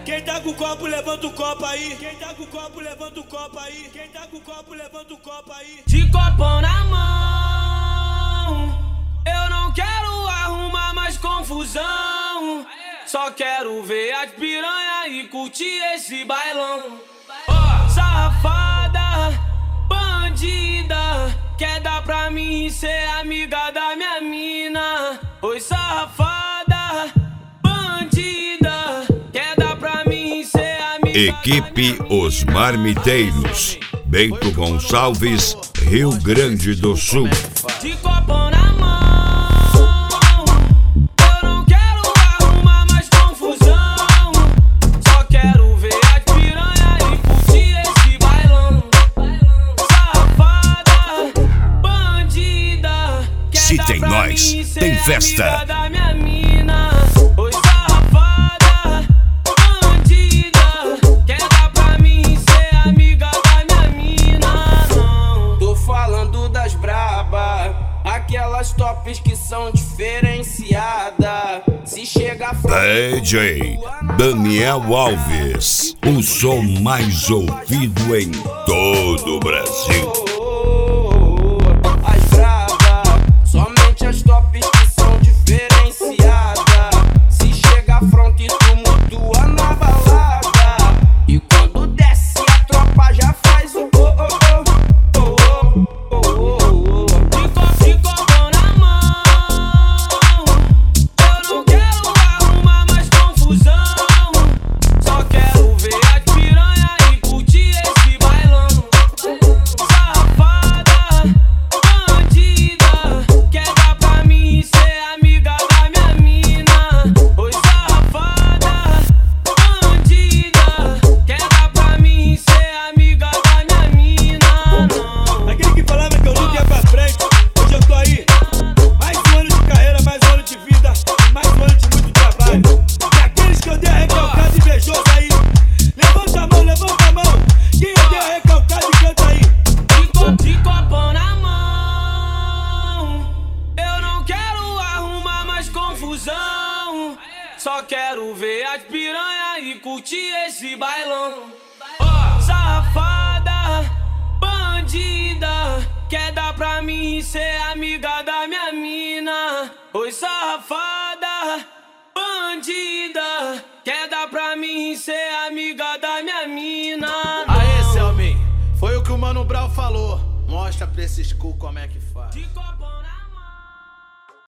Quem tá com o copo, levanta o copo aí. Quem tá com o copo, levanta o copo aí. Quem tá com o copo, levanta o copo aí. De copão na mão, eu não quero arrumar mais confusão. Só quero ver as piranha e curtir esse bailão. Safada, bandida, quer dar pra mim ser amiga da minha mina. Oi, safada, bandida, quer dar pra mim ser amiga. Equipe Os Marmiteiros, Bento Gonçalves, Rio Grande do Sul. De copão na mão, eu não quero arrumar mais confusão. Só quero ver as piranha e curtir esse bailão. Safada, bandida, Se tem nós, tem festa. Da minha mina. Oi, safada, bandida, quer dar pra mim ser amiga da minha mina. Não. Tô falando das braba, aquelas tops que são diferenciadas. Se chega DJ Daniel Alves, o som mais ouvido em todo o Brasil. As braba, somente as tops que são diferenciadas. Se chega front e tumultua na balada. E quando desce a tropa já faz o De copão na mão, eu não quero arrumar mais confusão. Só quero ver as piranha e curtir esse bailão. Safada, bandida, quer dar pra mim ser amiga da minha mina. Oi, safada, bandida, quer dar pra mim ser amiga da minha mina. Não. Aquele que falava que eu nunca ia pra frente, hoje eu tô aí. Mais um ano de carreira, mais um ano de vida e mais um ano de muito trabalho. E aqueles que eu dei a recalcada e invejoso aí, levanta a mão, levanta a mão. Quem eu dei a recalcada e canta aí. De copão na mão, eu não quero arrumar mais confusão. Só quero ver as piranha e curtir esse bailão. Safada, bandida, quer dar pra mim ser amiga da minha mina. Oi, safada, bandida, quer dar pra mim ser amiga da minha mina. Aê, Selmin, foi o que o Mano Brown falou. Mostra pra esses cu como é que faz.